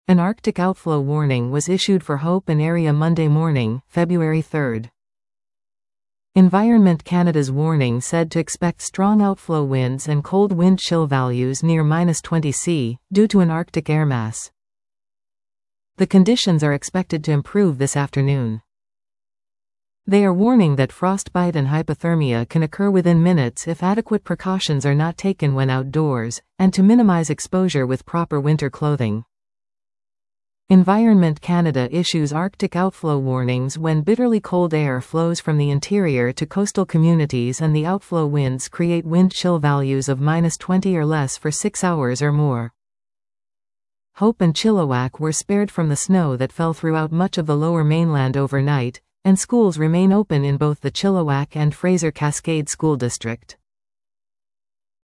An Arctic outflow warning was issued for Hope and area Monday morning, February 3. Environment Canada's warning said to expect strong outflow winds and cold wind chill values near -20 C, due to an Arctic air mass. The conditions are expected to improve this afternoon. They are warning that frostbite and hypothermia can occur within minutes if adequate precautions are not taken when outdoors, and to minimize exposure with proper winter clothing. Environment Canada issues Arctic outflow warnings when bitterly cold air flows from the interior to coastal communities and the outflow winds create wind chill values of -20 or less for 6 hours or more. Hope and Chilliwack were spared from the snow that fell throughout much of the lower mainland overnight, and schools remain open in both the Chilliwack and Fraser Cascade School District.